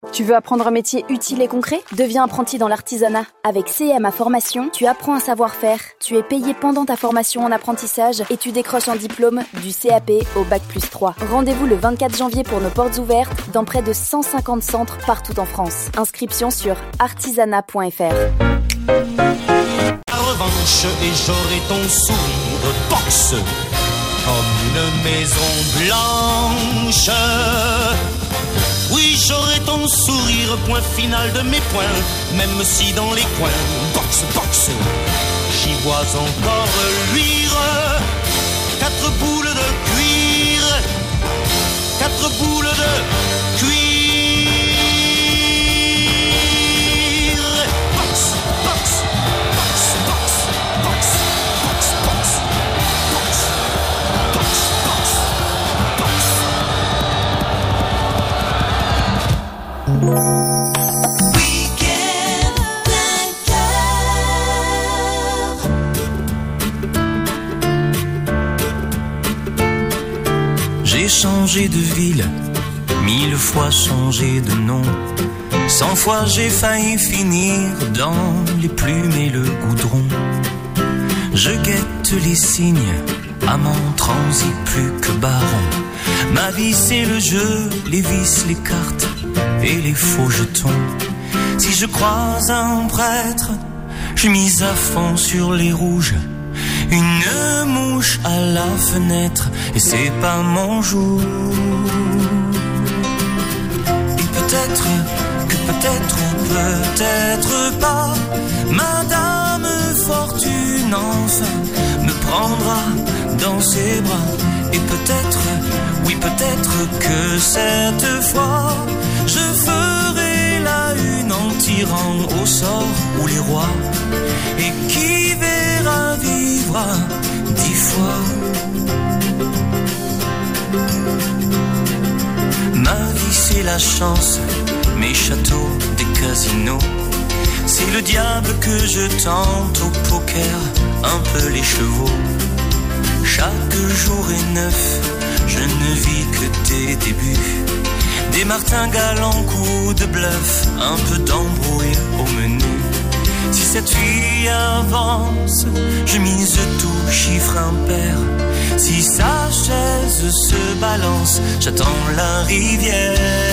Tu veux apprendre un métier utile et concret ? Deviens apprenti dans l'artisanat. Avec CMA Formation, tu apprends un savoir-faire. Tu es payé pendant ta formation en apprentissage et tu décroches un diplôme du CAP au Bac+3. Rendez-vous le 24 janvier pour nos portes ouvertes dans près de 150 centres partout en France. Inscription sur artisanat.fr. La revanche et j'aurai ton sourire boxe comme une maison blanche. Oui, j'aurai ton sourire, point final de mes points, même si dans les coins, boxe, boxe, j'y vois encore luire 4 boules de cuir, 4 boules de cuir. Boxe, boxe, boxe, boxe, boxe, boxe, boxe, boxe, boxe, boxe, boxe. Week-end Vainqueur. J'ai changé de ville, 1000 fois changé de nom. 100 fois j'ai failli finir dans les plumes et le goudron. Je guette les signes, amant transi plus que baron. Ma vie c'est le jeu, les vis, les cartes et les faux jetons. Si je croise un prêtre, je mise à fond sur les rouges. Une mouche à la fenêtre et c'est pas mon jour. Et peut-être que peut-être ou peut-être pas, Madame Fortune enfin me prendra dans ses bras. Et peut-être, oui peut-être que cette fois je ferai la une en tirant au sort ou les rois. Et qui verra vivra 10 fois. Ma vie c'est la chance, mes châteaux, des casinos. C'est le diable que je tente au poker, un peu les chevaux. Chaque jour est neuf, je ne vis que des débuts. Des martingales en coup de bluff, un peu d'embrouille au menu. Si cette vie avance, je mise tout, chiffre impair. Si sa chaise se balance, j'attends la rivière.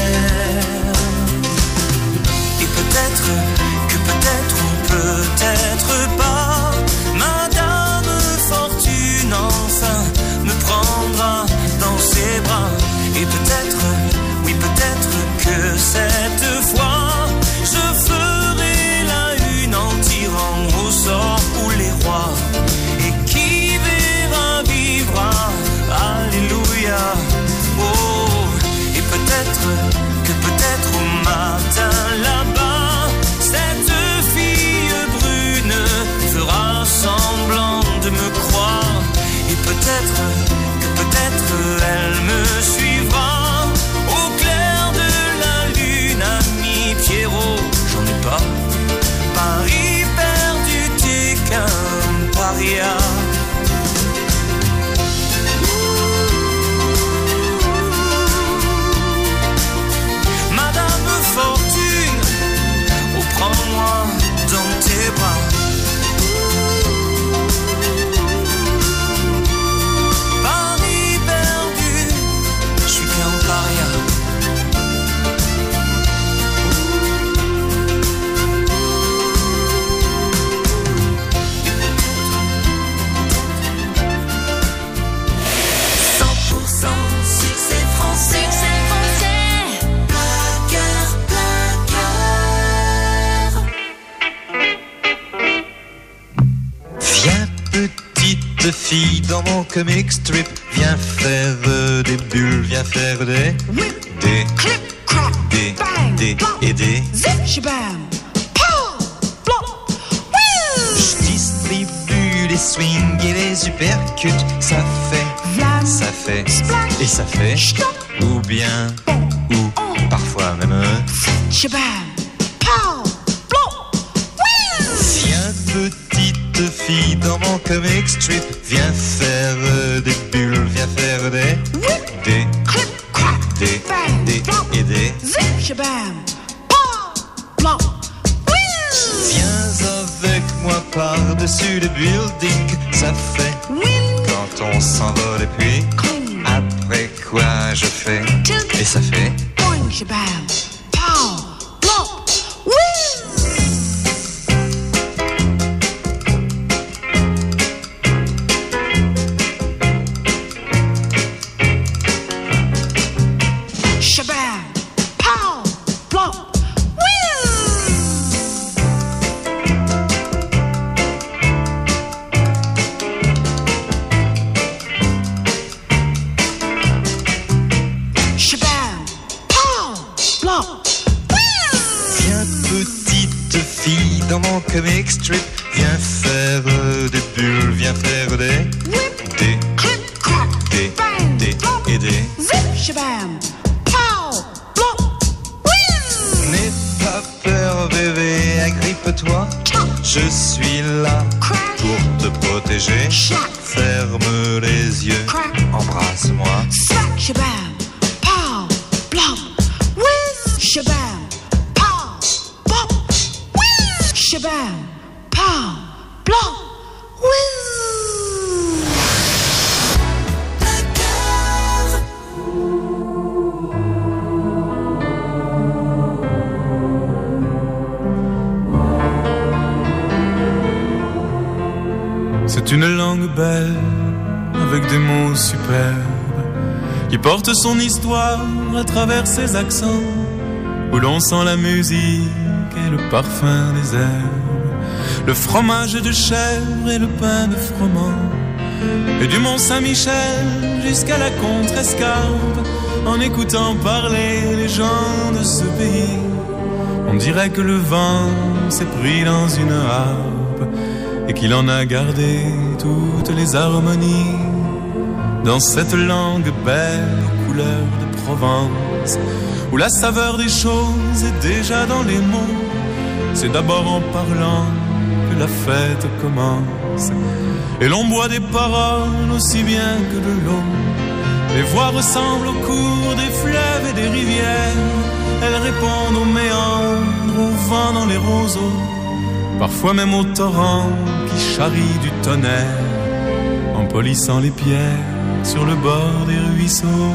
Et peut-être que peut-être ou peut-être pas, Madame Fortune enfin me prendra dans ses bras. Et peut-être, oui peut-être que cette fois je ferai la une en tirant au sort ou les rois. Et qui verra vivra, alléluia. Oh, et peut-être que peut-être au matin là-bas, cette fille brune fera semblant de me croire. Et peut-être que peut-être elle me suivra au clair de la lune, ami Pierrot, j'en ai pas. Paris perdu, t'es qu'un paria. Madame Fortune, oh prends-moi dans tes bras. Paris perdu, je suis qu'un paria. Succès français. Plein cœur, plein cœur. Viens petite fille dans mon comic strip, viens faire des bulles, viens faire des Clip, crack, bang, des bang, et des. zip, shabam, pow, blop, woo. Je distribue les swings et les uppercuts, ça fait, Vlam, ça fait, splash, et ça fait, stop, ou bien, ou parfois même. shabam, pow, blop, woo. Viens petite fille dans mon comic strip, viens faire des bulles, viens faire des Clip, crack, des bang, des blop, et des. zip, shabam, flop. Viens avec moi par-dessus le building, ça fait quand on s'envole et puis après quoi je fais et ça fait Boing, shabam, pow, flop, shabam, pow, flop. Viens petite fille dans mon comic strip, viens faire des bulles, viens faire des et des. Zip, shabam, pow, flop. N'aie pas peur bébé, agrippe-toi, je suis là pour te protéger. Ferme les yeux, embrasse-moi. Smack, shabam, pow, flop. Whiz, shabam, pow, flop. Whiz, shabam, pow, flop. Whiz. C'est une langue belle, avec des mots superbes, qui porte son histoire à travers ses accents, où l'on sent la musique et le parfum des herbes, le fromage de chèvre et le pain de froment, et du Mont Saint-Michel jusqu'à la Contrescarpe, en écoutant parler les gens de ce pays, on dirait que le vent s'est pris dans une harpe, et qu'il en a gardé toutes les harmonies. Dans cette langue belle aux couleurs de Provence, où la saveur des choses est déjà dans les mots, c'est d'abord en parlant que la fête commence. Et l'on boit des paroles aussi bien que de l'eau. Les voix ressemblent au cours des fleuves et des rivières. Elles répondent aux méandres, au vent dans les roseaux, parfois même au torrent qui charrie du tonnerre, en polissant les pierres sur le bord des ruisseaux.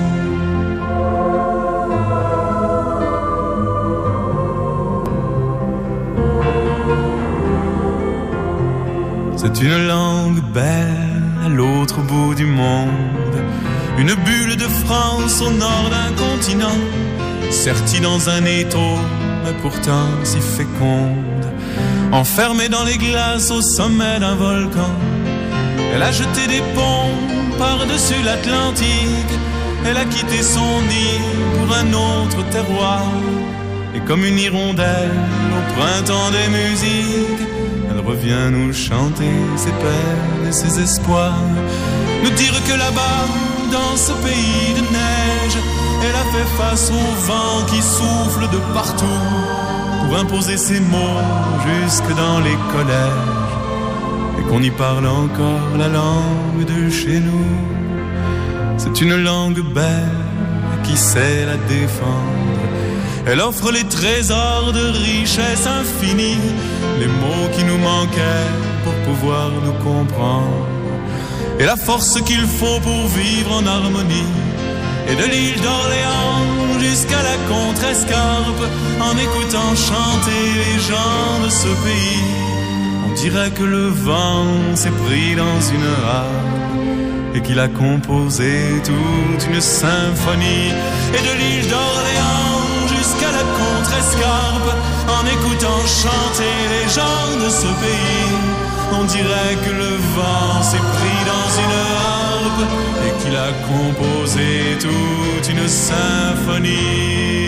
C'est une langue belle à l'autre bout du monde, une bulle de France au nord d'un continent, sertie dans un étau, mais pourtant si féconde. Enfermée dans les glaces au sommet d'un volcan, elle a jeté des ponts par-dessus l'Atlantique. Elle a quitté son nid pour un autre terroir, et comme une hirondelle au printemps des musiques, elle revient nous chanter ses peines et ses espoirs, nous dire que là-bas, dans ce pays de neige, elle a fait face au vent qui souffle de partout, pour imposer ses mots jusque dans les collèges, et qu'on y parle encore la langue de chez nous. C'est une langue belle qui sait la défendre. Elle offre les trésors de richesse infinie, les mots qui nous manquaient pour pouvoir nous comprendre, et la force qu'il faut pour vivre en harmonie. Et de l'île d'Orléans jusqu'à la Contrescarpe, en écoutant chanter les gens de ce pays, on dirait que le vent s'est pris dans une harpe et qu'il a composé toute une symphonie. Et de l'île d'Orléans jusqu'à la Contrescarpe, en écoutant chanter les gens de ce pays, on dirait que le vent s'est pris dans une harpe et qu'il a composé toute une symphonie.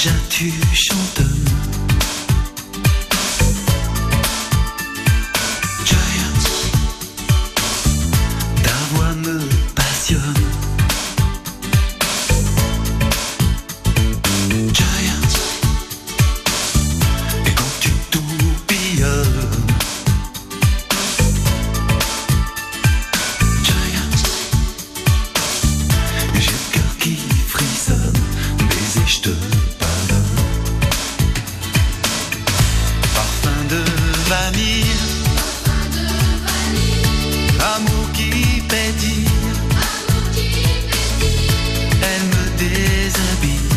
déjà tu chantonnes. Giant, ta voix me passionne. Giant, et quand tu tourbillonnes. Giant, j'ai le cœur qui frissonne. Baiser, je te pardonne. Parfum de vanille, amour qui pétille, elle me déshabille,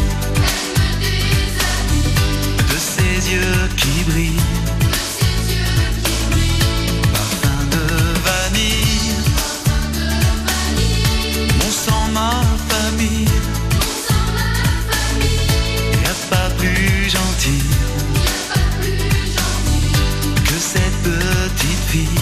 de ses yeux qui brillent. Parfum de vanille, mon sang, ma famille. Y'a pas plus gentil que cette petite fille.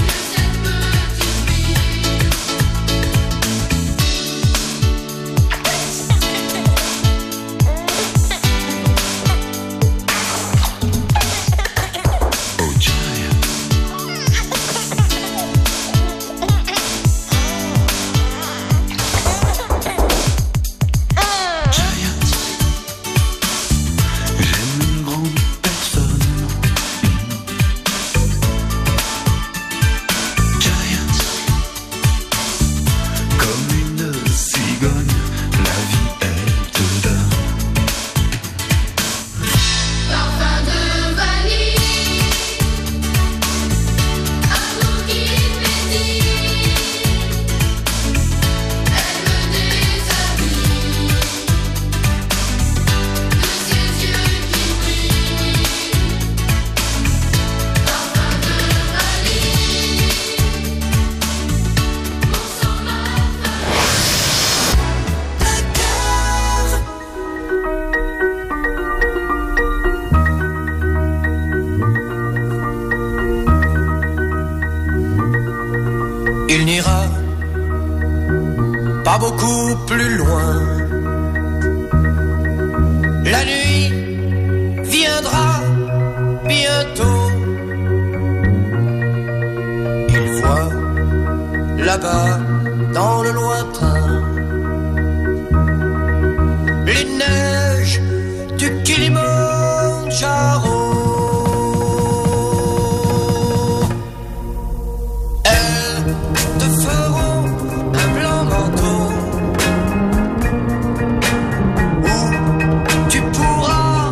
Oh Giant, Giant, j'aime une grande personne. Giant, comme une cigogne, la vie elle te donne. Parfum de vanille, amour qui pétille, elle me déshabille, de ses yeux qui brillent. Parfum de vanille, mon sang, ma Il n'ira pas beaucoup plus loin. La nuit viendra bientôt. Il voit là-bas dans le lointain les neiges du Kilimandjaro. Elles te feront un blanc manteau où tu pourras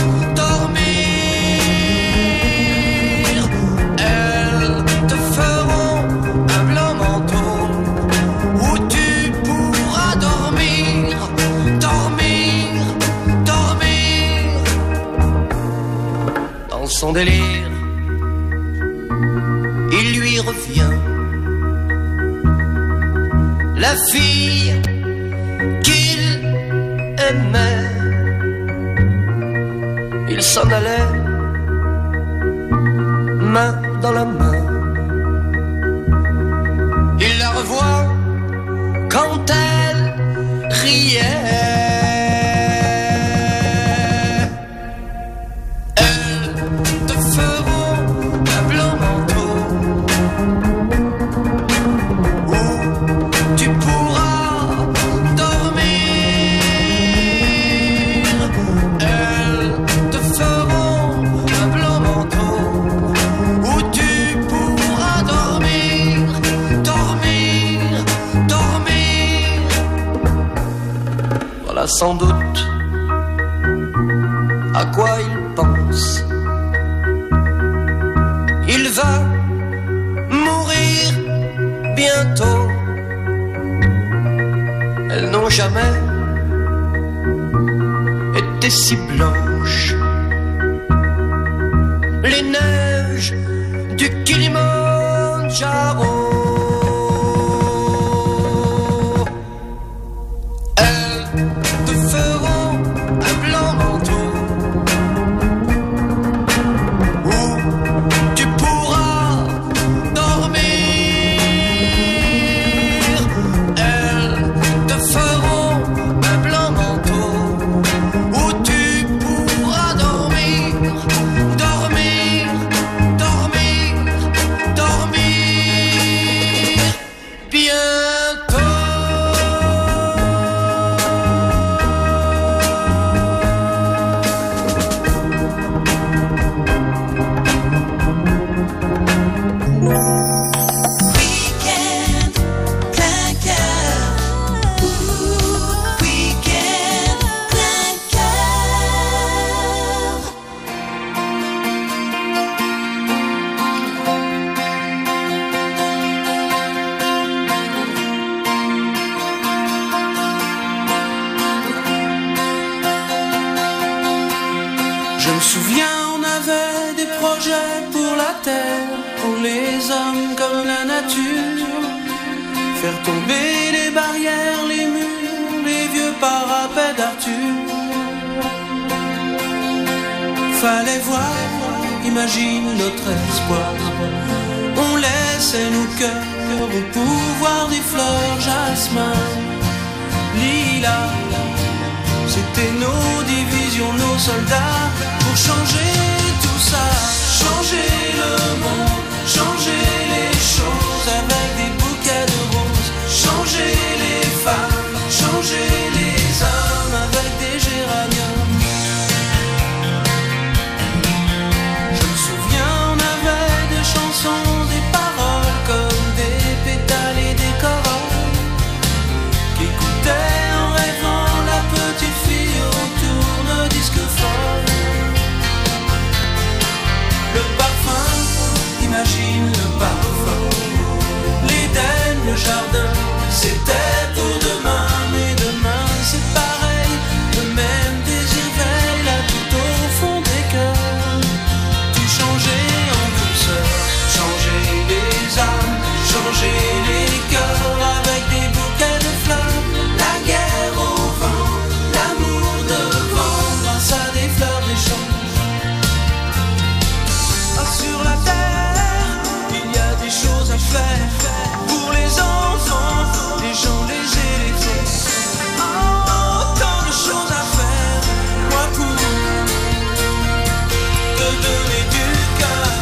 dormir. Elles te feront un blanc manteau où tu pourras dormir, dormir, dormir. Dans son délire, il lui revient la fille qu'il aimait. Il s'en allait, main dans la main. Il la revoit quand elle riait. Elles te feront un blanc manteau où tu pourras dormir. Elles te feront un blanc manteau où tu pourras dormir, dormir, dormir. Voilà sans doute à quoi il pense. Il va mourir bientôt. Elles n'ont jamais été si blanches. Les neiges du Kilimandjaro. Elles te feront un blanc manteau où tu pourras dormir. Elles te feront un blanc manteau où tu Je me souviens, on avait des projets pour la terre, pour les hommes comme la nature. Faire tomber les barrières, les murs, les vieux parapets d'Arthur. Fallait voir, imagine notre espoir. On laissait nos cœurs au pouvoir des fleurs, jasmin, lilas. C'était nos divisions, nos soldats, pour changer tout ça. Changer le monde, changer les choses avec des bouquets de roses. Changer les femmes, changer les hommes avec des géraniums. Je me souviens, on avait des chansons, des paroles comme des pétales et des corolles qu'écoutaient en rêvant la petite fille au tourne-disque folle. Le parfum, imagine le parfum. L'Éden, le jardin, c'était pour demain. Mais demain c'est pareil, le même désir veille là tout au fond des cœurs. Tout changer en douceur, changer les âmes, changer les cœurs avec des bouquets de fleurs. La guerre au vent, l'amour devant, grâce à des fleurs des champs. Sur la terre, il y a des choses à faire pour les enfants, les gens légers, les fous. Oh, tant de choses à faire, moi pour te donner du cœur.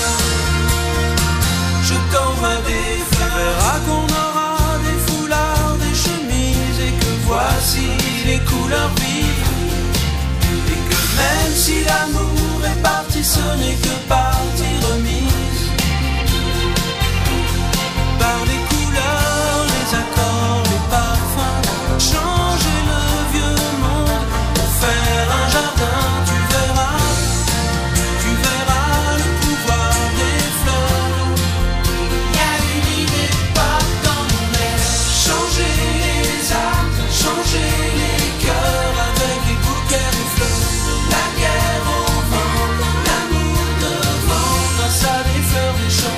Je t'envoie des fleurs, tu verras qu'on aura des foulards, des chemises et que voici les couleurs vives. Et que même si l'amour est parti, ce n'est que partie remise. Par les couleurs, les accords, les parfums, changer le vieux monde pour faire un jardin. Tu verras le pouvoir des fleurs. Y a une idée pas dans mon air. Changer les âmes, changer les cœurs avec des bouquets de fleurs. La guerre au vent, l'amour devant, grâce à des fleurs des champs.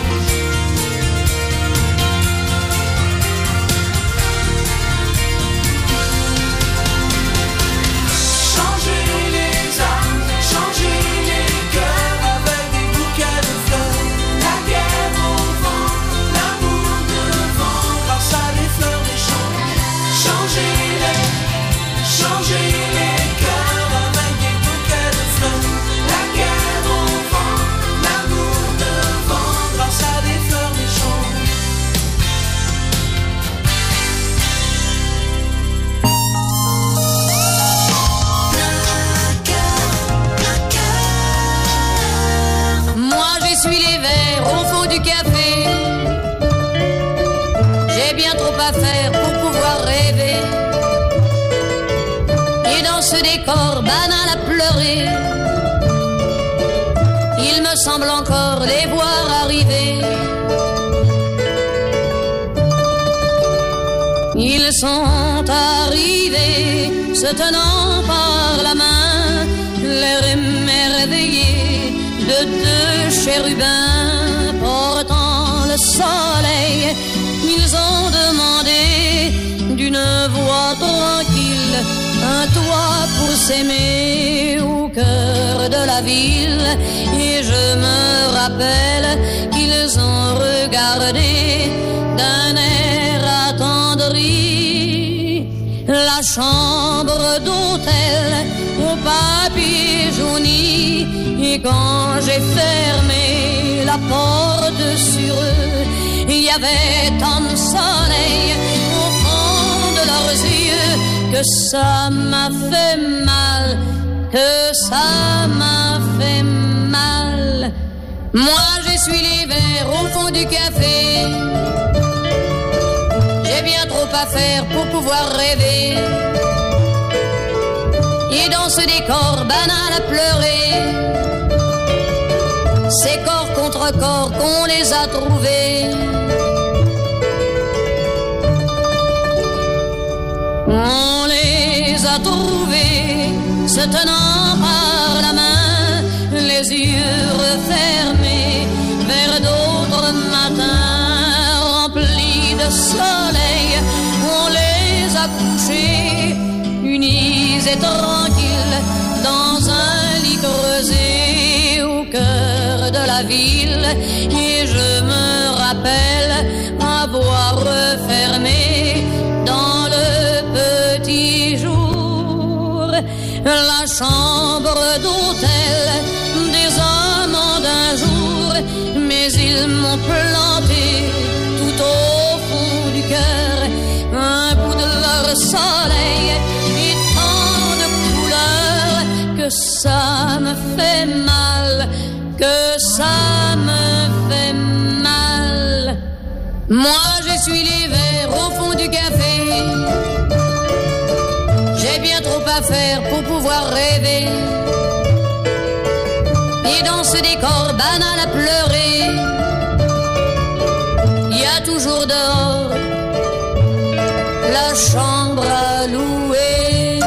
Changer les âmes, changer les cœurs avec des bouquets de fleurs. La guerre au vent, l'amour devant, grâce à des fleurs des champs. Changer les cœurs avec des bouquets de fleurs. La guerre au vent, l'amour devant, grâce à des fleurs des champs. Moi j'essuie les verres au fond du café. J'ai bien trop à faire pour pouvoir rêver. Et dans ce décor banal à pleurer, il me semble encore les voir arriver. Ils sont arrivés, se tenant par la main, l'air émerveillé de deux chérubins portant le soleil. Ils ont demandé d'une voix tranquille un toit pour s'aimer au cœur de la ville. Et je me rappelle qu'ils ont regardé d'un air attendri la chambre d'hôtel au papier jauni. Et quand j'ai fermé la porte sur eux, il y avait tant de soleil au fond de leurs yeux que ça m'a fait mal, que ça m'a fait mal. Moi j'essuie les verres au fond du café. J'ai bien trop à faire pour pouvoir rêver. Et dans ce décor banal à pleurer, c'est corps contre corps qu'on les a trouvés. On les a trouvés se tenant par la main, gisais tranquille dans un lit creusé au cœur de la ville. Et je me rappelle avoir refermé dans le petit jour la chambre d'hôtel des amants d'un jour. Mais ils m'ont planté tout au fond du cœur un bout de leur soleil et tant de couleurs que ça me fait mal, que ça me fait mal. Moi j'essuie les verres au fond du café. J'ai bien trop à faire pour pouvoir rêver. Et dans ce décor banal à pleurer, il y a toujours dehors la chambre à louer.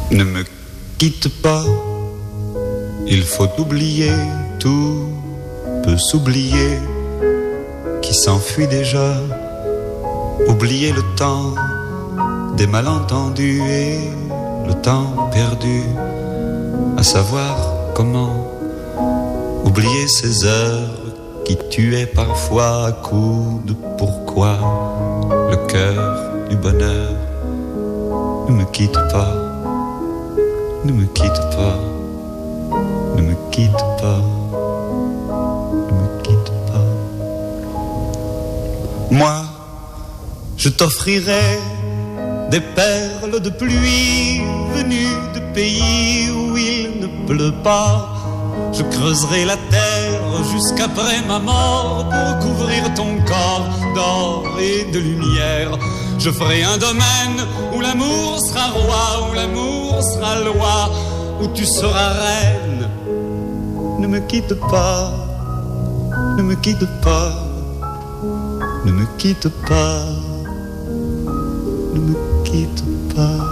Ne me quitte pas, il faut oublier, tout peut s'oublier, qui s'enfuit déjà. Oublier le temps des malentendus et le temps perdu, à savoir comment oublier ces heures qui tuaient parfois à coups de pourquoi. Le cœur du bonheur, ne me quitte pas, ne me quitte pas, ne me quitte pas, ne me quitte pas. Moi, je t'offrirai des perles de pluie venues de pays où il ne pleut pas. Je creuserai la terre jusqu'après ma mort pour couvrir ton corps d'or et de lumière. Je ferai un domaine où l'amour sera roi, où l'amour sera loi, où tu seras reine. Ne me quitte pas, ne me quitte pas, ne me quitte pas, ne me quitte pas.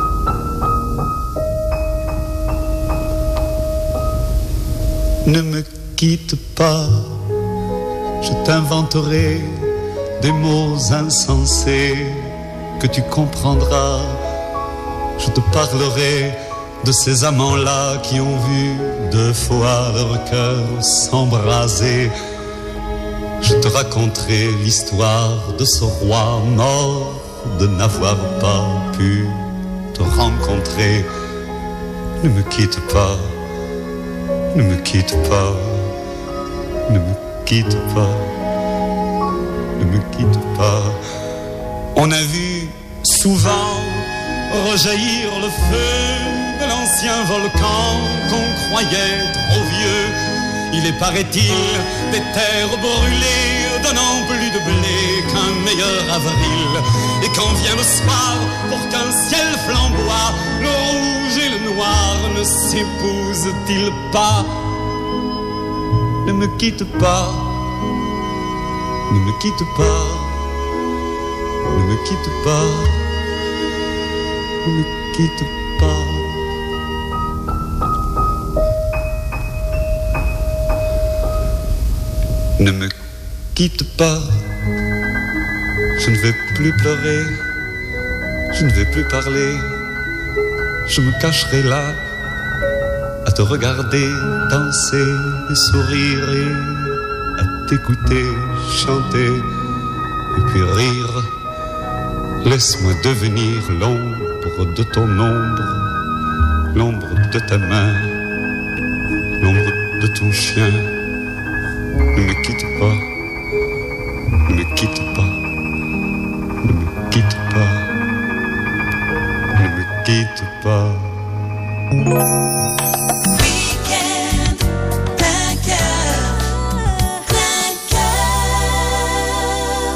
Ne me quitte pas, je t'inventerai des mots insensés que tu comprendras. Je te parlerai de ces amants-là qui ont vu 2 fois leur cœur s'embraser. Je te raconterai l'histoire de ce roi mort de n'avoir pas pu te rencontrer. Ne me quitte pas, ne me quitte pas, ne me quitte pas, ne me quitte pas. On a vu souvent rejaillir le feu de l'ancien volcan qu'on croyait trop vieux. Il est, paraît-il, des terres brûlées donnant plus de blé qu'un meilleur avril. Et quand vient le soir, pour qu'un ciel flamboie, le rouge et le noir ne s'épousent-ils pas? Ne me quitte pas, ne me quitte pas, ne me quitte pas, ne me quitte pas. Ne me quitte pas, je ne vais plus pleurer, je ne vais plus parler, je me cacherai là, à te regarder danser et sourire et à t'écouter chanter et puis rire. Laisse-moi devenir l'ombre de ton ombre, l'ombre de ta main, l'ombre de ton chien. Ne me quitte pas, ne me quitte pas, ne me quitte pas, ne me quitte pas. Week-end, plein cœur, plein cœur.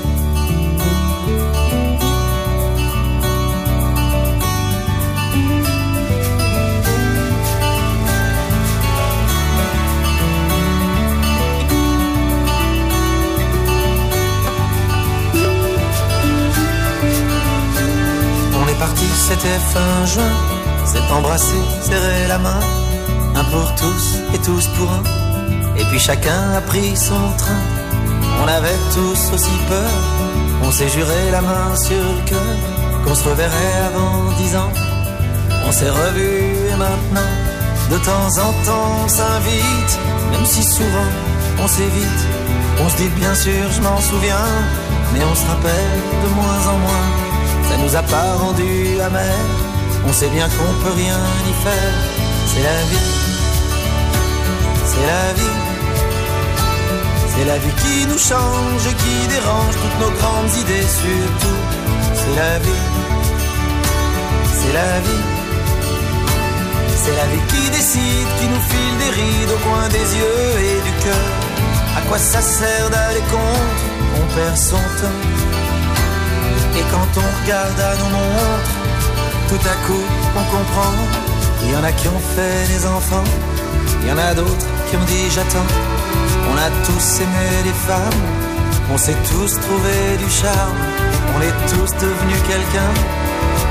C'était fin juin, s'est embrassé, serré la main, un pour tous et tous pour un. Et puis chacun a pris son train. On avait tous aussi peur, on s'est juré la main sur le cœur qu'on se reverrait avant 10 ans. On s'est revus et maintenant, de temps en temps on s'invite, même si souvent on s'évite. On se dit bien sûr je m'en souviens, mais on se rappelle de moins en moins. Ça nous a pas rendu amers, on sait bien qu'on peut rien y faire. C'est la vie, c'est la vie, c'est la vie qui nous change, qui dérange toutes nos grandes idées surtout. C'est la vie, c'est la vie, c'est la vie qui décide, qui nous file des rides au coin des yeux et du cœur. À quoi ça sert d'aller contre, on perd son temps. Et quand on regarde à nos montres, tout à coup on comprend. Il y en a qui ont fait des enfants, il y en a d'autres qui ont dit j'attends. On a tous aimé les femmes, on s'est tous trouvé du charme. On est tous devenus quelqu'un,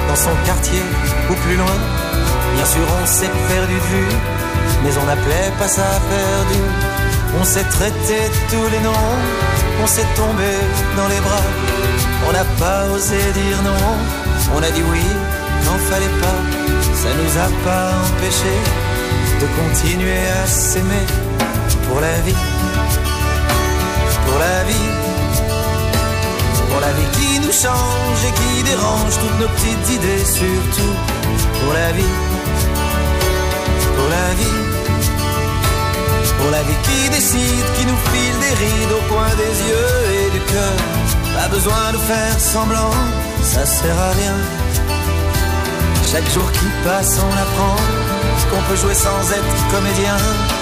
dans son quartier ou plus loin. Bien sûr on s'est perdu de vue, mais on n'appelait pas ça perdu. On s'est traité tous les noms, on s'est tombé dans les bras. On n'a pas osé dire non, on a dit oui quand fallait pas. Ça nous a pas empêché de continuer à s'aimer. Pour la vie, pour la vie, pour la vie qui nous change et qui dérange toutes nos petites idées surtout. Pour la vie, pour la vie, pour la vie qui décide, qui nous file des rides au coin des yeux et du cœur. Pas besoin de faire semblant, ça sert à rien. Chaque jour qui passe on apprend qu'on peut jouer sans être comédien.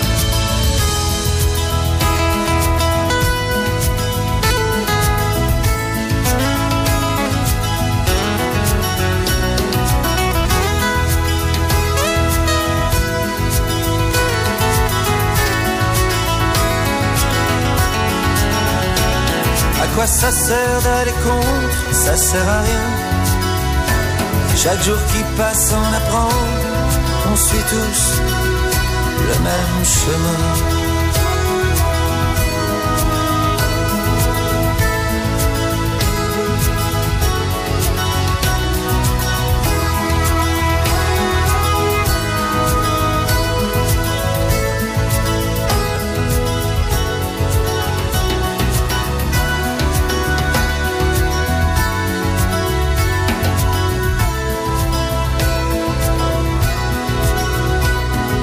À quoi ça sert d'aller contre? Ça sert à rien. Chaque jour qui passe on apprend, on suit tous le même chemin.